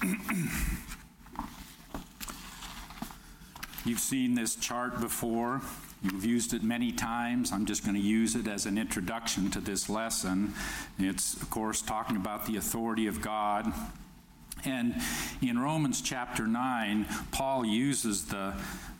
You've seen this chart before. You've used it many times. I'm just going to use it as an introduction to this lesson. It's, of course, talking about the authority of God. And in Romans chapter 9, Paul uses a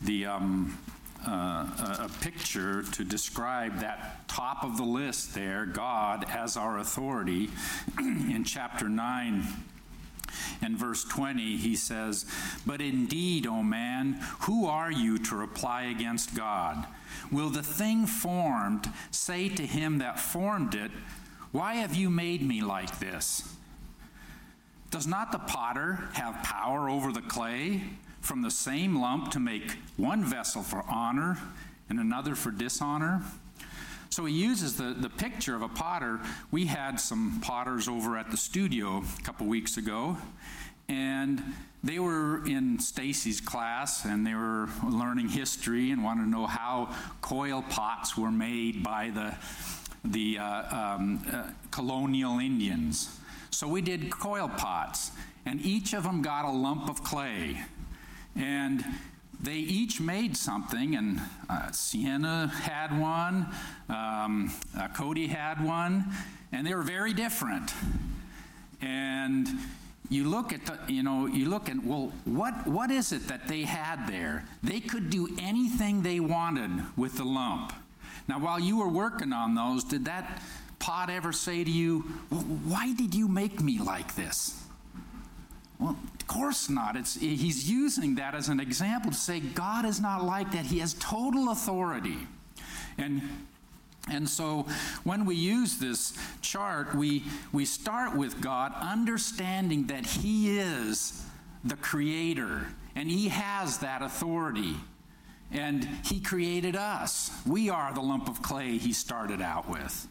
picture to describe that top of the list there, God as our authority. In chapter 9 and verse 20, he says, "But indeed, O man, who are you to reply against God? Will the thing formed say to him that formed it, why have you made me like this? Does not the potter have power over the clay, from the same lump to make one vessel for honor and another for dishonor?" So he uses the picture of a potter. We had some potters over at the studio a couple weeks ago, and they were in Stacy's class, and they were learning history and wanted to know how coil pots were made by the colonial Indians. So we did coil pots, and each of them got a lump of clay. And they each made something, and Sienna had one, Cody had one, and they were very different. And you look at well, what is it that they had there? They could do anything they wanted with the lump. Now, while you were working on those, did that pot ever say to you, well, why did you make me like this? Well, of course not. He's using that as an example to say God is not like that. He has total authority. And so when we use this chart, we start with God understanding that He is the Creator, and He has that authority. And He created us. We are the lump of clay He started out with.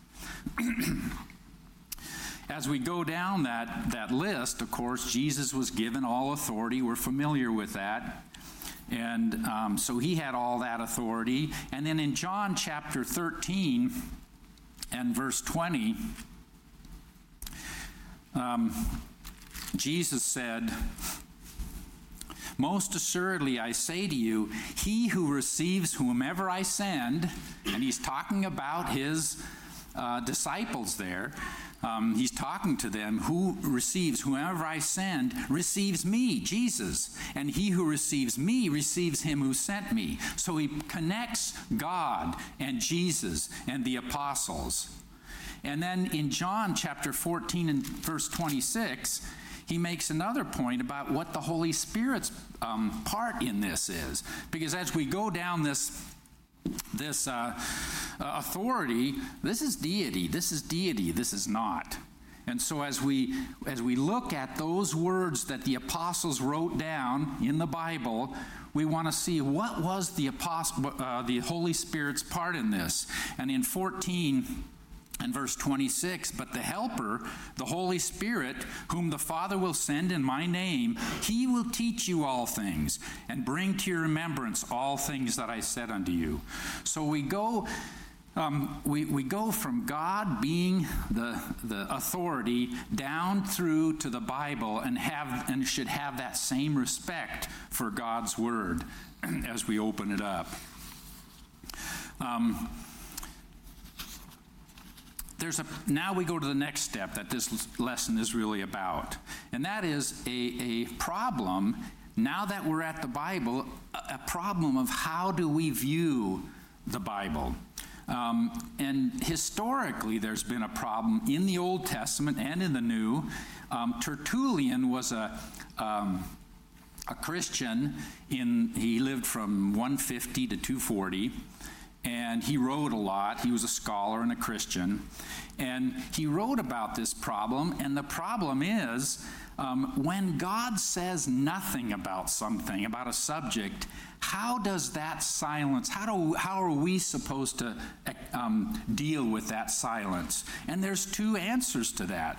As we go down that list, of course, Jesus was given all authority. We're familiar with that. And so He had all that authority. And then in John chapter 13 and verse 20, Jesus said, "Most assuredly I say to you, he who receives whomever I send," and He's talking about His disciples there. He's talking to them, "who receives whomever I send receives me," Jesus, "and he who receives me receives him who sent me." So He connects God and Jesus and the apostles. And then in John chapter 14 and verse 26, He makes another point about what the Holy Spirit's part in this is. Because as we go down this authority, this is deity, this is not. And so as we look at those words that the apostles wrote down in the Bible, we want to see what was the Holy Spirit's part in this. And in 14 and verse 26, "But the Helper, the Holy Spirit, whom the Father will send in my name, He will teach you all things, and bring to your remembrance all things that I said unto you." So we go from God being the authority down through to the Bible, and should have that same respect for God's Word as we open it up. Now we go to the next step that this lesson is really about. And that is a problem, now that we're at the Bible, a problem of how do we view the Bible. And historically there's been a problem in the Old Testament and in the New. Tertullian was a Christian. He lived from 150 to 240. And he wrote a lot. He was a scholar and a Christian. And he wrote about this problem. And the problem is, when God says nothing about something, about a subject, how does that silence, how are we supposed to deal with that silence? And there's two answers to that.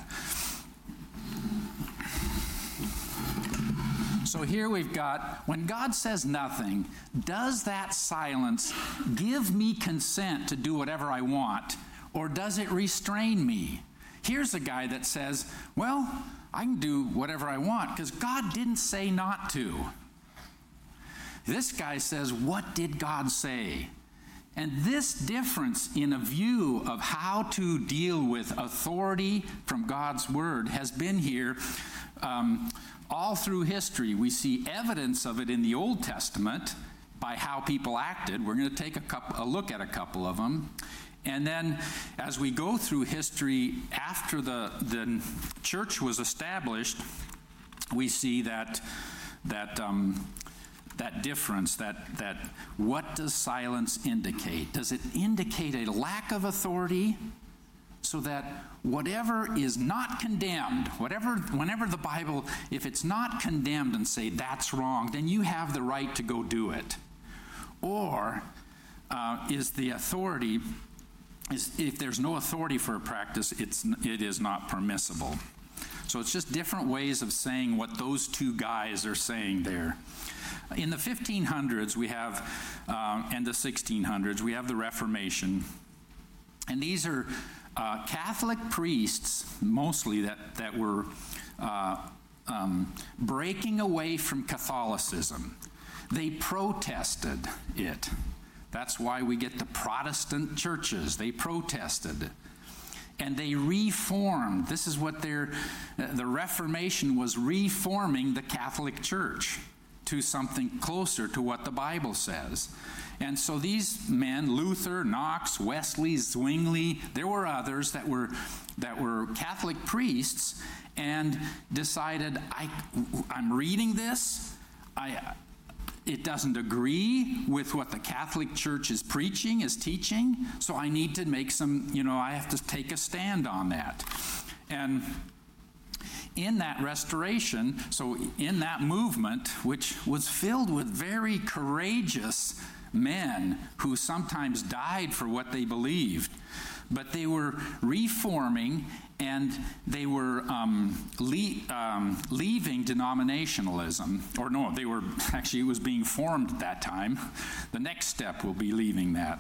So here we've got, when God says nothing, does that silence give me consent to do whatever I want, or does it restrain me? Here's a guy that says, well, I can do whatever I want because God didn't say not to. This guy says, what did God say? And this difference in a view of how to deal with authority from God's word has been here all through history. We see evidence of it in the Old Testament by how people acted. We're going to take a look at a couple of them. And then as we go through history after the church was established, we see that difference, that what does silence indicate? Does it indicate a lack of authority so that whatever is not condemned, whenever the Bible, if it's not condemned and say that's wrong, then you have the right to go do it? Or is the authority, if there's no authority for a practice, it is not permissible? So it's just different ways of saying what those two guys are saying there. In the 1500s, we have, and the 1600s, we have the Reformation. And these are Catholic priests, mostly, that were breaking away from Catholicism. They protested it. That's why we get the Protestant churches. They protested. And they reformed. This is what the Reformation was, reforming the Catholic Church to something closer to what the Bible says. And so these men, Luther, Knox, Wesley, Zwingli, there were others that were Catholic priests and decided, I'm reading this, it doesn't agree with what the Catholic Church is preaching, is teaching, so I need to make some, I have to take a stand on that. And in that restoration, so in that movement, which was filled with very courageous men who sometimes died for what they believed, but they were reforming and they were leaving denominationalism. Or no, it was being formed at that time. The next step will be leaving that.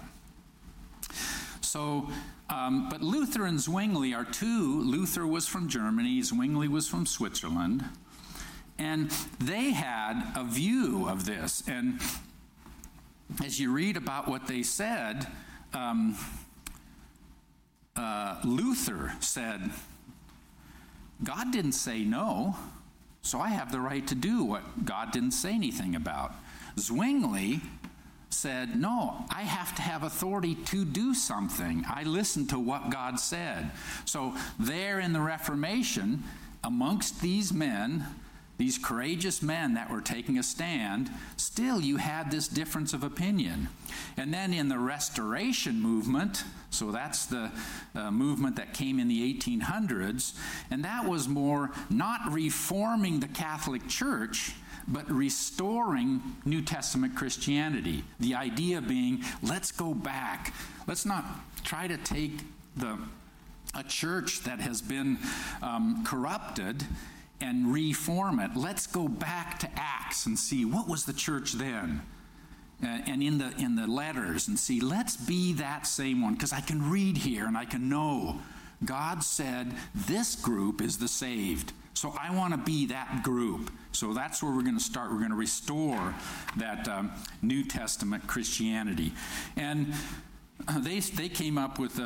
So, but Luther and Zwingli are two. Luther was from Germany, Zwingli was from Switzerland. And they had a view of this. And as you read about what they said, Luther said, God didn't say no, so I have the right to do what God didn't say anything about. Zwingli said, no, I have to have authority to do something. I listen to what God said. So there in the Reformation, amongst these men, these courageous men that were taking a stand, still you had this difference of opinion. And then in the Restoration movement, so that's the movement that came in the 1800s, and that was more not reforming the Catholic Church, but restoring New Testament Christianity. The idea being, let's go back. Let's not try to take a church that has been corrupted and reform it. Let's go back to Acts and see what was the church then, and in the letters, and see, let's be that same one, because I can read here and I can know God said this group is the saved. So I want to be that group. So that's where we're going to start. We're going to restore that New Testament Christianity. And they came up with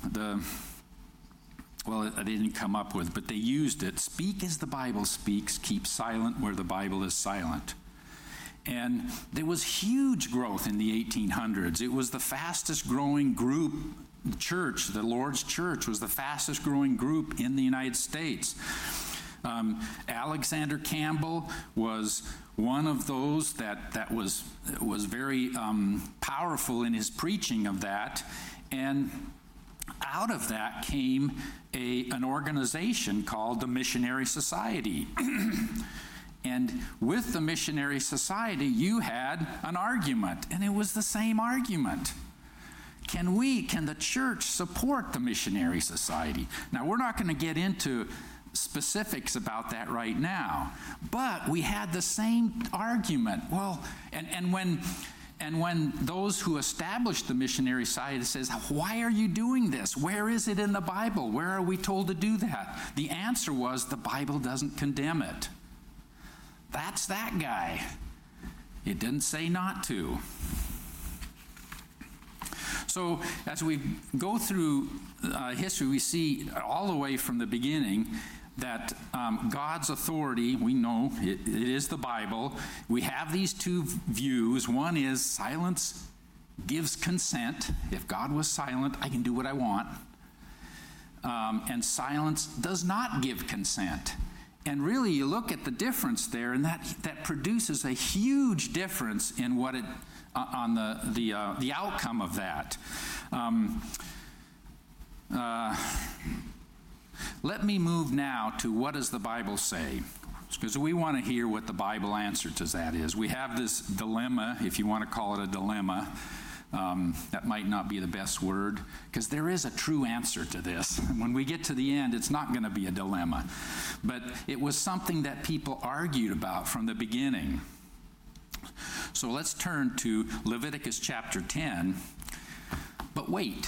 well, they didn't come up with, but they used it. Speak as the Bible speaks, keep silent where the Bible is silent. And there was huge growth in the 1800s. It was the fastest growing group. The church, the Lord's Church, was the fastest growing group in the United States. Alexander Campbell was one of those that was very powerful in his preaching of that. And out of that came an organization called the Missionary Society. And with the Missionary Society, you had an argument, and it was the same argument. Can the church support the Missionary Society? Now, we're not going to get into specifics about that right now, but we had the same argument. Well, and when And when those who established the missionary side says, why are you doing this? Where is it in the Bible? Where are we told to do that? The answer was, the Bible doesn't condemn it. That's that guy. It didn't say not to. So as we go through history, we see all the way from the beginning that God's authority, we know it is the Bible. We have these two views. One is silence gives consent. If God was silent, I can do what I want. And silence does not give consent. And really, you look at the difference there, and that produces a huge difference in what it on the outcome of that. Let me move now to what does the Bible say, because we want to hear what the Bible answer to that is. We have this dilemma, if you want to call it a dilemma. That might not be the best word, because there is a true answer to this. When we get to the end, it's not going to be a dilemma. But it was something that people argued about from the beginning. So let's turn to Leviticus chapter 10. But wait.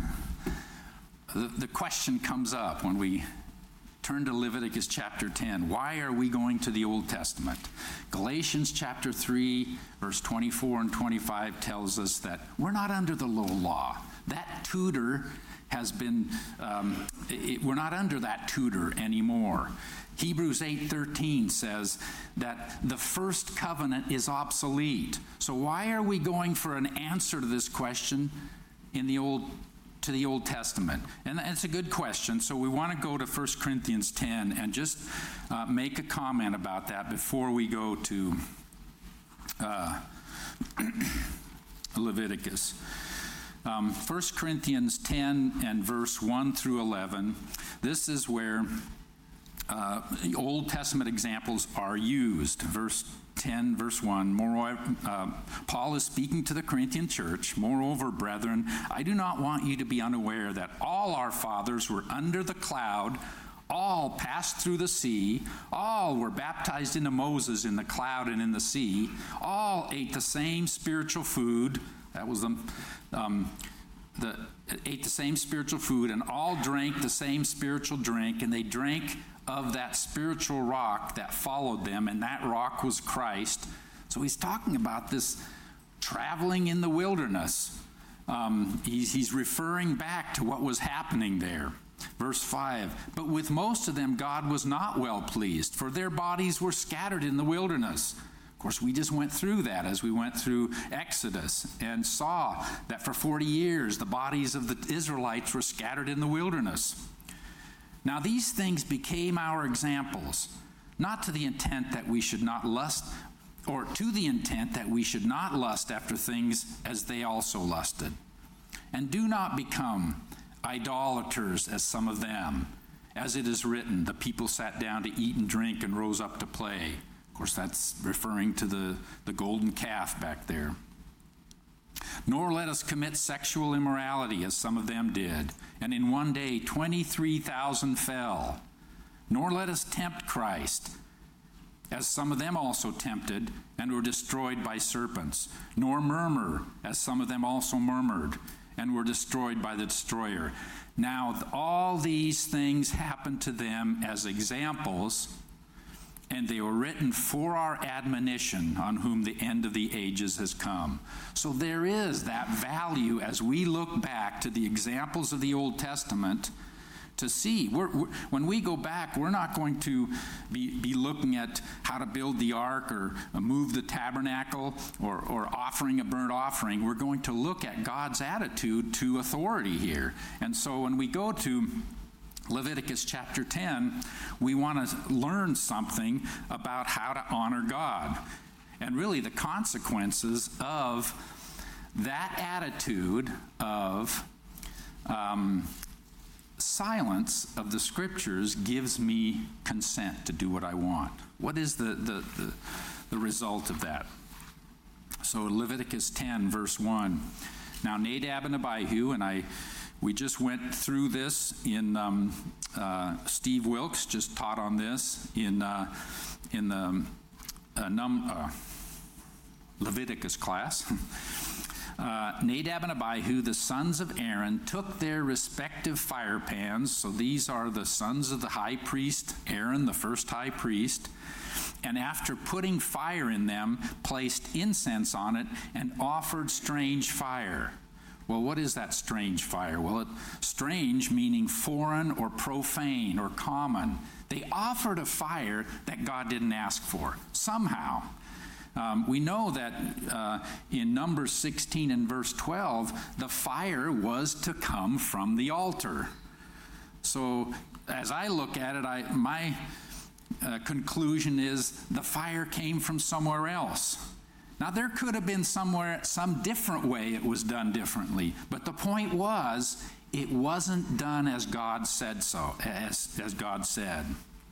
The question comes up when we turn to Leviticus chapter 10. Why are we going to the Old Testament? Galatians chapter 3, verse 24 and 25 tells us that we're not under the old law. That tutor has been, we're not under that tutor anymore. Hebrews 8:13 says that the first covenant is obsolete. So why are we going for an answer to this question in the Old Testament? And it's a good question, so we want to go to 1 Corinthians 10 and just make a comment about that before we go to Leviticus. 1 Corinthians 10 and verse 1 through 11, this is where Old Testament examples are used. Verse 10, verse 1, moreover, Paul is speaking to the Corinthian church. Moreover, brethren, I do not want you to be unaware that all our fathers were under the cloud, all passed through the sea, all were baptized into Moses in the cloud and in the sea, all ate the same spiritual food. That was ate the same spiritual food, and all drank the same spiritual drink, and they drank of that spiritual rock that followed them, and that rock was Christ. So he's talking about this traveling in the wilderness. He's referring back to what was happening there. Verse 5, but with most of them God was not well pleased, for their bodies were scattered in the wilderness. Of course, we just went through that as we went through Exodus and saw that for 40 years the bodies of the Israelites were scattered in the wilderness. Now these things became our examples, not to the intent that we should not lust, or to the intent that we should not lust after things as they also lusted. And do not become idolaters as some of them. As it is written, the people sat down to eat and drink and rose up to play. Of course, that's referring to the golden calf back there. Nor let us commit sexual immorality, as some of them did, and in one day 23,000 fell. Nor let us tempt Christ, as some of them also tempted, and were destroyed by serpents. Nor murmur, as some of them also murmured, and were destroyed by the destroyer. Now all these things happened to them as examples, and they were written for our admonition, on whom the end of the ages has come. So there is that value as we look back to the examples of the Old Testament to see. When we go back, we're not going to be looking at how to build the ark or move the tabernacle or offering a burnt offering. We're going to look at God's attitude to authority here. And so when we go to Leviticus chapter 10, we want to learn something about how to honor God. And really the consequences of that attitude of silence of the Scriptures gives me consent to do what I want. What is the result of that? So Leviticus 10, verse 1. Now Nadab and Abihu, and we just went through this in Steve Wilkes just taught on this in the Leviticus class. Nadab and Abihu, the sons of Aaron, took their respective fire pans. So these are the sons of the high priest, Aaron, the first high priest. And after putting fire in them, placed incense on it and offered strange fire. Well, what is that strange fire? Well, strange meaning foreign or profane or common. They offered a fire that God didn't ask for, somehow. We know that in Numbers 16 and verse 12, the fire was to come from the altar. So as I look at it, my conclusion is the fire came from somewhere else. Now, there could have been some different way it was done differently, but the point was, it wasn't done as God said so, as God said.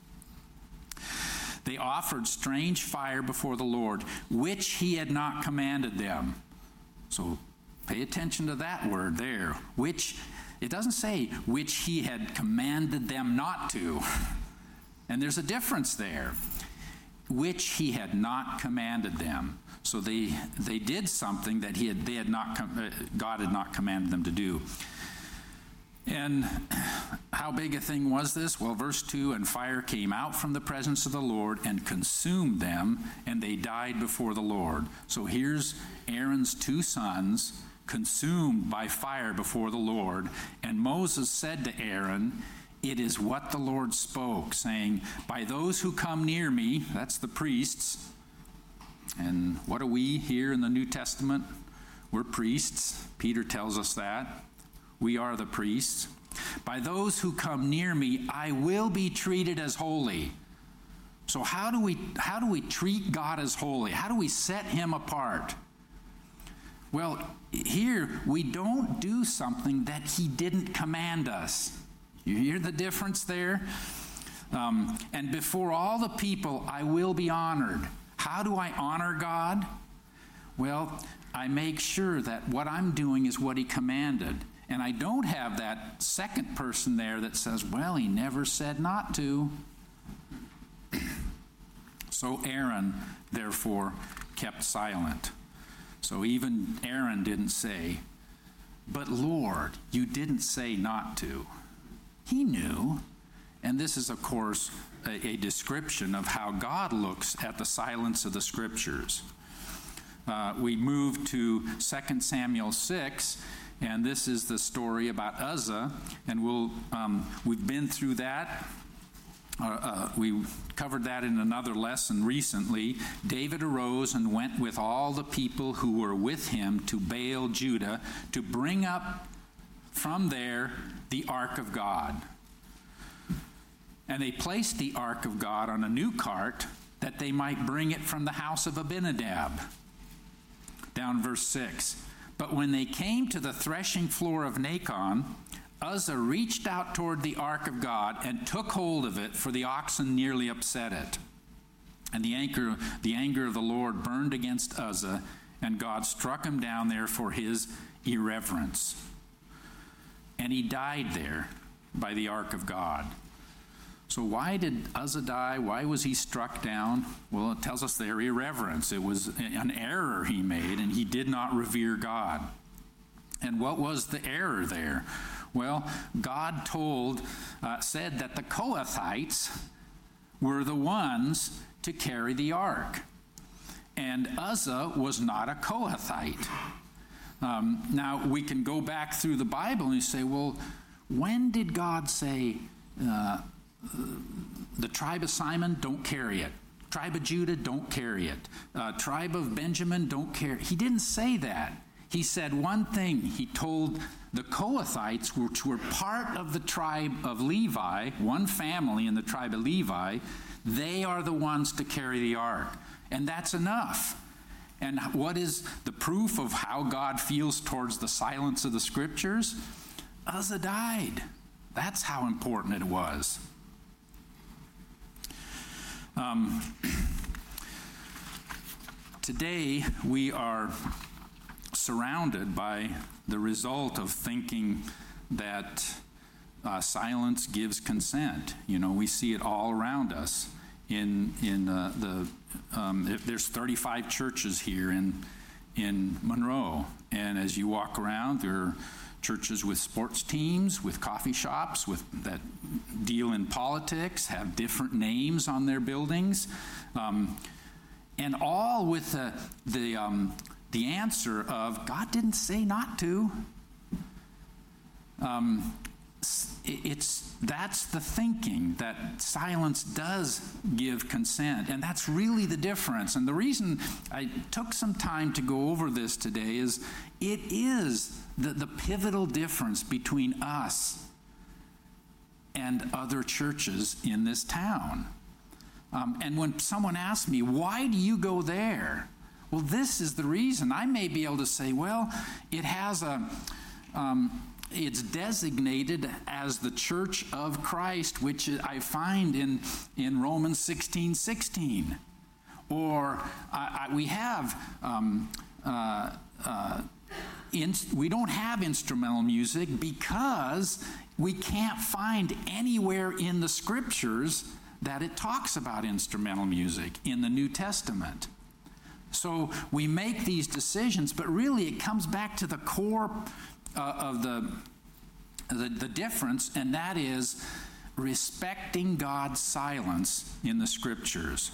They offered strange fire before the Lord, which he had not commanded them. So pay attention to that word there, which, it doesn't say which he had commanded them not to. And there's a difference there. Which he had not commanded them. So they did something that God had not commanded them to do. And how big a thing was this? Well, verse 2, and fire came out from the presence of the Lord and consumed them, and they died before the Lord. So here's Aaron's two sons consumed by fire before the Lord. And Moses said to Aaron, it is what the Lord spoke, saying, by those who come near me, that's the priests. And what are we here in the New Testament? We're priests. Peter tells us that. We are the priests. By those who come near me, I will be treated as holy. So how do we treat God as holy? How do we set him apart? Well, here we don't do something that he didn't command us. You hear the difference there? And before all the people, I will be honored. How do I honor God? Well, I make sure that what I'm doing is what he commanded. And I don't have that second person there that says, well, he never said not to. So Aaron, therefore, kept silent. So even Aaron didn't say, but Lord, you didn't say not to. He knew. And this is, of course, a description of how God looks at the silence of the Scriptures. We move to 2 Samuel 6, and this is the story about Uzzah, and we've been through that. We covered that in another lesson recently. David arose and went with all the people who were with him to Baal, Judah, to bring up from there the ark of God. And they placed the ark of God on a new cart that they might bring it from the house of Abinadab. Down verse 6. But when they came to the threshing floor of Nacon, Uzzah reached out toward the ark of God and took hold of it, for the oxen nearly upset it. And the anger of the Lord burned against Uzzah, and God struck him down there for his irreverence. And he died there by the ark of God. So why did Uzzah die? Why was he struck down? Well, it tells us their irreverence. It was an error he made, and he did not revere God. And what was the error there? Well, God said that the Kohathites were the ones to carry the ark. And Uzzah was not a Kohathite. Now, we can go back through the Bible and you say, well, when did God say, the tribe of Simon, don't carry it. Tribe of Judah, don't carry it. Tribe of Benjamin, don't carry it. He didn't say that. He said one thing. He told the Kohathites, which were part of the tribe of Levi, one family in the tribe of Levi, they are the ones to carry the ark. And that's enough. And what is the proof of how God feels towards the silence of the Scriptures? Uzzah died. That's how important it was. Today, we are surrounded by the result of thinking that silence gives consent. You know, we see it all around us there's 35 churches here in Monroe, and as you walk around, there are churches with sports teams, with coffee shops, that deal in politics, have different names on their buildings, and all with the answer of God didn't say not to. That's the thinking, that silence does give consent, and that's really the difference. And the reason I took some time to go over this today is it is the pivotal difference between us and other churches in this town. And when someone asks me, why do you go there? Well, this is the reason. I may be able to say, well, it has it's designated as the Church of Christ, which I find in Romans 16:16. Or we have, we don't have instrumental music because we can't find anywhere in the Scriptures that it talks about instrumental music in the New Testament. So we make these decisions, but really it comes back to the core of the difference, and that is respecting God's silence in the Scriptures.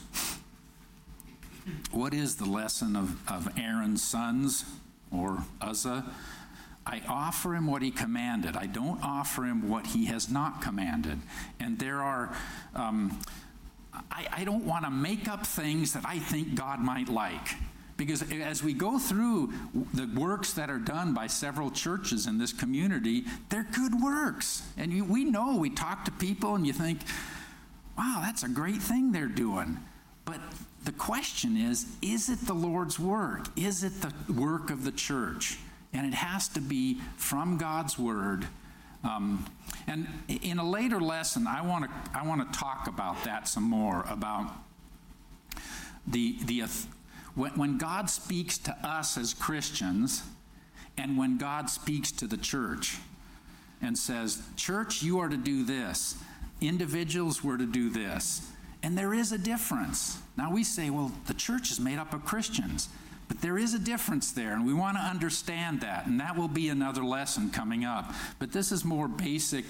What is the lesson of Aaron's sons, or Uzzah? I offer him what he commanded. I don't offer him what he has not commanded. And there are, I don't want to make up things that I think God might like. Because as we go through the works that are done by several churches in this community, they're good works. And we know, we talk to people and you think, wow, that's a great thing they're doing. But the question is it the Lord's work? Is it the work of the church? And it has to be from God's Word. And in a later lesson, I want to talk about that some more, about when God speaks to us as Christians and when God speaks to the church and says, church, you are to do this. Individuals were to do this. And there is a difference. Now we say, well, the church is made up of Christians. But there is a difference there, and we want to understand that, and that will be another lesson coming up. But this is more basic.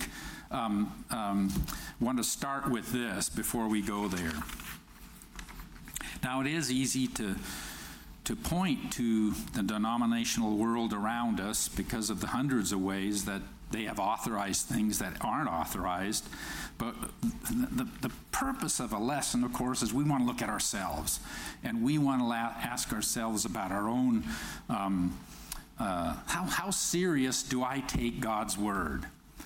Want to start with this before we go there. Now, it is easy to point to the denominational world around us because of the hundreds of ways that they have authorized things that aren't authorized. But the purpose of a lesson, of course, is we want to look at ourselves. And we want to ask ourselves about our own, how serious do I take God's Word?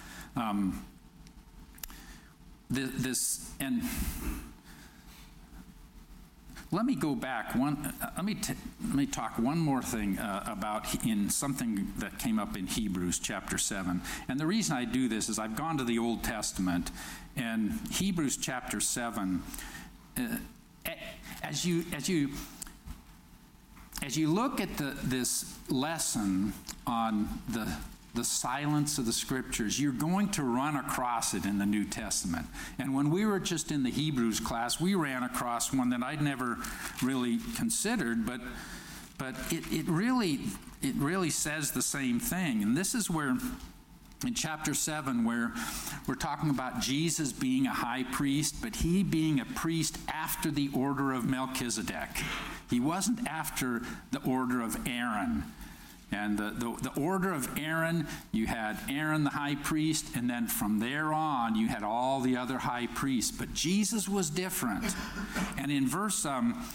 Let me go back let me talk one more thing about in something that came up in Hebrews chapter 7. And the reason I do this is I've gone to the Old Testament, and Hebrews chapter 7, as you look at this lesson on the silence of the Scriptures, you're going to run across it in the New Testament. And when we were just in the Hebrews class, we ran across one that I'd never really considered, but it really says the same thing. And this is where, in chapter 7, where we're talking about Jesus being a high priest, but he being a priest after the order of Melchizedek. He wasn't after the order of Aaron. And the order of Aaron, you had Aaron the high priest, and then from there on, you had all the other high priests. But Jesus was different. And in verse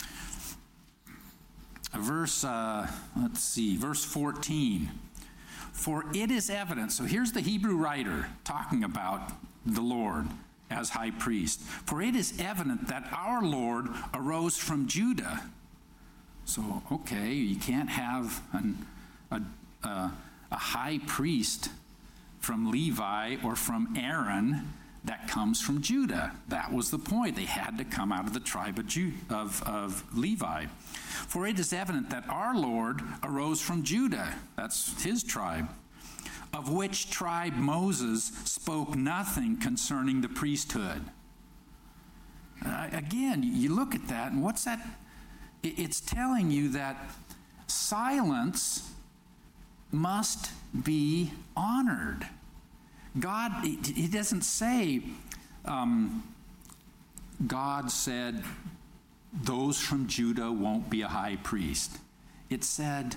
14, for it is evident. So here's the Hebrew writer talking about the Lord as high priest. For it is evident that our Lord arose from Judah. So, okay, you can't have a high priest from Levi or from Aaron that comes from Judah. That was the point. They had to come out of the tribe of Levi. For it is evident that our Lord arose from Judah. That's his tribe. Of which tribe Moses spoke nothing concerning the priesthood. Again, you look at that, and what's that? It's telling you that silence must be honored. God, it doesn't say, God said, those from Judah won't be a high priest. It says,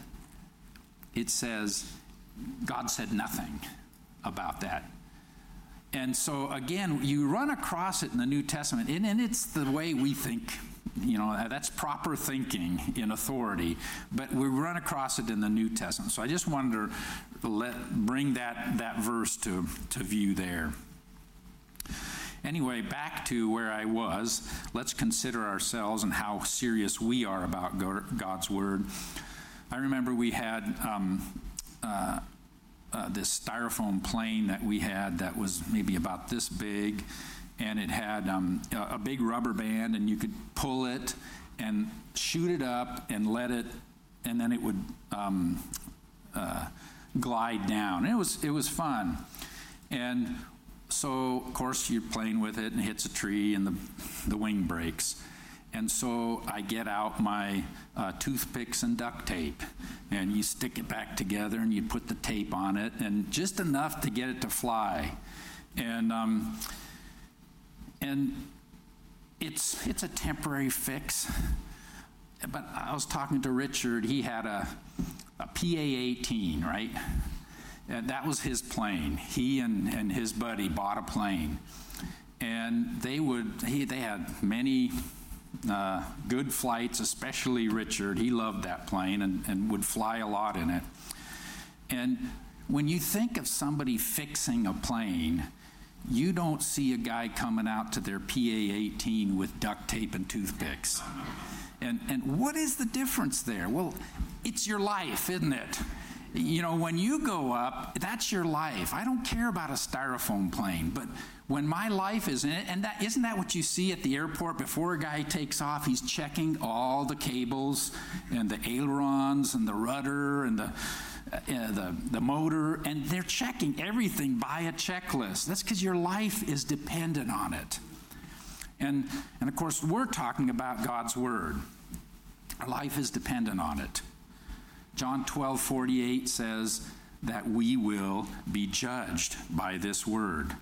God said nothing about that. And so, again, you run across it in the New Testament, and it's the way we think. That's proper thinking in authority, but we run across it in the New Testament. So I just wanted to bring that verse to view there. Anyway, back to where I was. Let's consider ourselves and how serious we are about God's Word. I remember we had this styrofoam plane that we had that was maybe about this big, and it had a big rubber band, and you could pull it and shoot it up and let it, and then it would glide down. It was fun. And so, of course, you're playing with it and it hits a tree and the wing breaks. And so I get out my toothpicks and duct tape, and you stick it back together and you put the tape on it, and just enough to get it to fly. And it's a temporary fix. But I was talking to Richard. He had a PA-18, right? And that was his plane. He and his buddy bought a plane, and they had many good flights, especially Richard. He loved that plane and would fly a lot in it. And when you think of somebody fixing a plane, you don't see a guy coming out to their PA-18 with duct tape and toothpicks. And what is the difference there? Well, it's your life, isn't it? When you go up, that's your life. I don't care about a styrofoam plane, but when my life is in it, and isn't that what you see at the airport before a guy takes off? He's checking all the cables and the ailerons and the rudder and the motor, and they're checking everything by a checklist. That's because your life is dependent on it. And of course, we're talking about God's Word. Our life is dependent on it. John 12:48 says that we will be judged by this Word.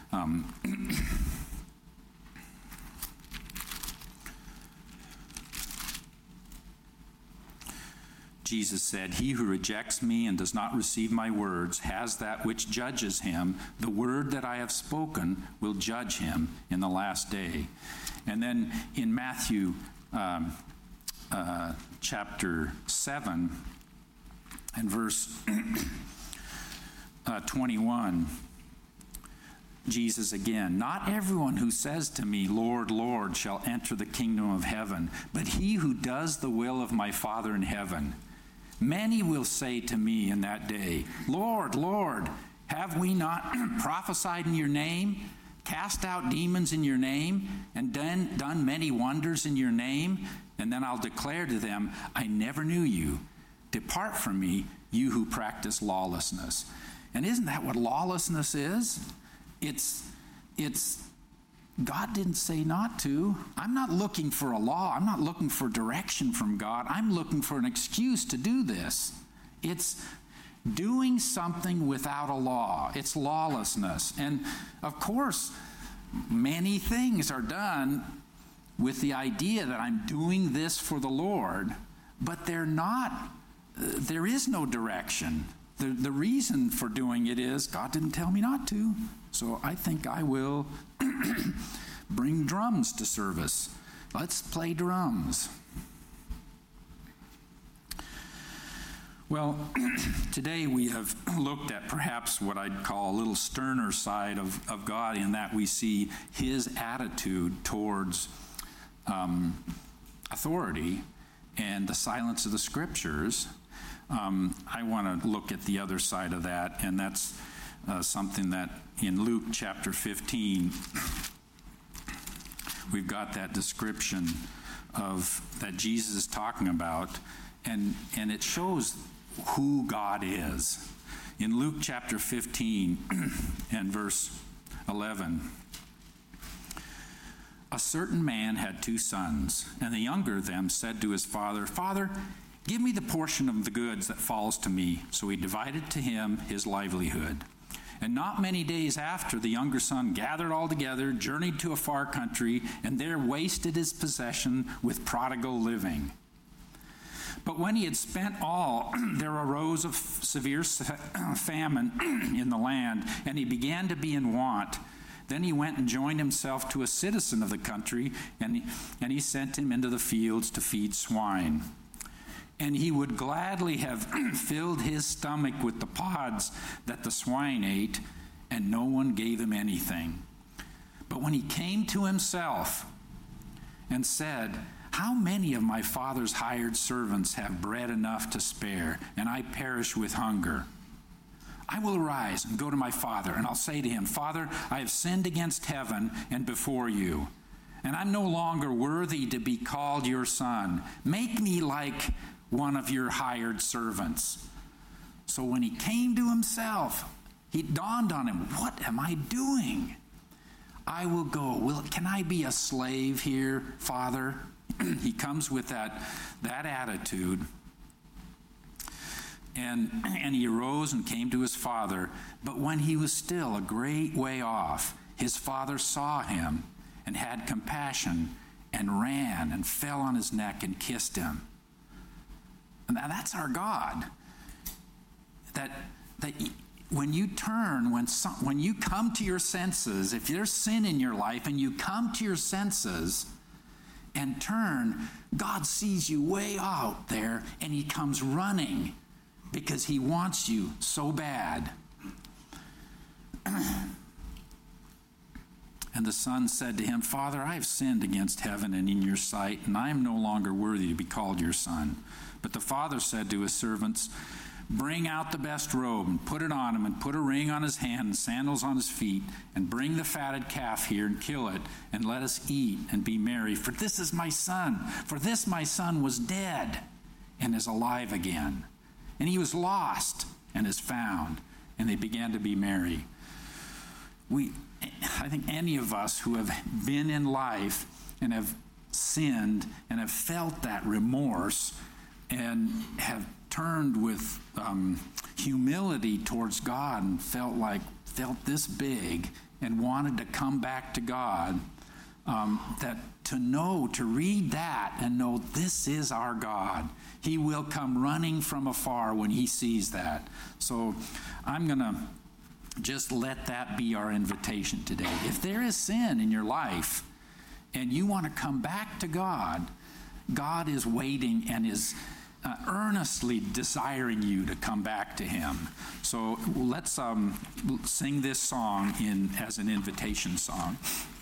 Jesus said, "He who rejects me and does not receive my words has that which judges him. The word that I have spoken will judge him in the last day." And then in Matthew chapter 7 and verse 21, Jesus again, "Not everyone who says to me, 'Lord, Lord,' shall enter the kingdom of heaven, but he who does the will of my Father in heaven. Many will say to me in that day, 'Lord, Lord, have we not prophesied in your name, cast out demons in your name, and done many wonders in your name?' And then I'll declare to them, 'I never knew you. Depart from me, you who practice lawlessness.'" And isn't that what lawlessness is? It's God didn't say not to. I'm not looking for a law. I'm not looking for direction from God. I'm looking for an excuse to do this. It's doing something without a law. It's lawlessness. And of course, many things are done with the idea that I'm doing this for the Lord, but they're not. There is no direction. The reason for doing it is God didn't tell me not to. So I think I will bring drums to service. Let's play drums. Well, today we have looked at perhaps what I'd call a little sterner side of God, in that we see his attitude towards authority and the silence of the Scriptures. I want to look at the other side of that, and that's something that in Luke chapter 15, we've got that description of that Jesus is talking about, and it shows who God is. In Luke chapter 15 and verse 11, A certain man had 2 sons, and the younger of them said to his father, Father, give me the portion of the goods that falls to me. So he divided to him his livelihood. And not many days after, the younger son gathered all together, journeyed to a far country, and there wasted his possession with prodigal living. But when he had spent all, there arose a severe famine in the land, and he began to be in want. Then he went and joined himself to a citizen of the country, and he sent him into the fields to feed swine. And he would gladly have filled his stomach with the pods that the swine ate, and no one gave him anything. But when he came to himself and said, How many of my father's hired servants have bread enough to spare, and I perish with hunger? I will arise and go to my father, and I'll say to him, Father, I have sinned against heaven and before you, and I'm no longer worthy to be called your son. Make me like one of your hired servants. So when he came to himself, it dawned on him, what am I doing? I will go. Can I be a slave here, Father? He comes with that attitude. And he arose and came to his father. But when he was still a great way off, his father saw him and had compassion and ran and fell on his neck and kissed him. And that's our God. That when you turn, when you come to your senses, if there's sin in your life and you come to your senses and turn, God sees you way out there and he comes running because he wants you so bad. And the son said to him, Father, I have sinned against heaven and in your sight, and I am no longer worthy to be called your son. But the father said to his servants, Bring out the best robe and put it on him, and put a ring on his hand and sandals on his feet, and bring the fatted calf here and kill it, and let us eat and be merry. For this is my son. For this my son was dead and is alive again. And he was lost and is found. And they began to be merry. I think any of us who have been in life and have sinned and have felt that remorse and have turned with humility towards God and felt this big and wanted to come back to God, to read that and know this is our God. He will come running from afar when he sees that. So I'm going to just let that be our invitation today. If there is sin in your life and you want to come back to God, God is waiting and is earnestly desiring you to come back to him. So let's sing this song as an invitation song.